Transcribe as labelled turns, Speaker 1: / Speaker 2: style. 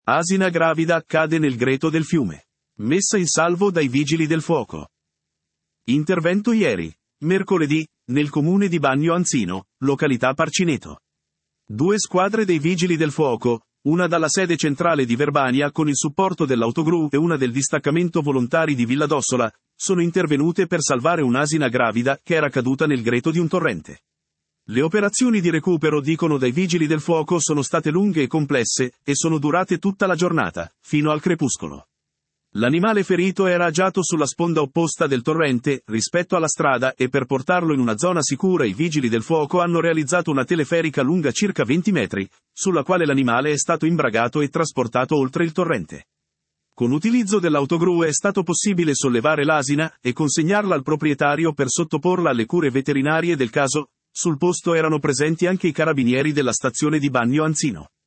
Speaker 1: Asina gravida cade nel greto del fiume. Messa in salvo dai vigili del fuoco. Intervento ieri, mercoledì, nel comune di Bagno Anzino, località Parcineto. 2 squadre dei vigili del fuoco, una dalla sede centrale di Verbania con il supporto dell'autogru e una del distaccamento volontari di Villa d'Ossola, sono intervenute per salvare un'asina gravida che era caduta nel greto di un torrente. Le operazioni di recupero, dicono dai vigili del fuoco, sono state lunghe e complesse, e sono durate tutta la giornata, fino al crepuscolo. L'animale ferito era agiato sulla sponda opposta del torrente, rispetto alla strada, e per portarlo in una zona sicura i vigili del fuoco hanno realizzato una teleferica lunga circa 20 metri, sulla quale l'animale è stato imbragato e trasportato oltre il torrente. Con utilizzo dell'autogru è stato possibile sollevare l'asina e consegnarla al proprietario per sottoporla alle cure veterinarie del caso. Sul posto erano presenti anche i carabinieri della stazione di Bagno Anzino.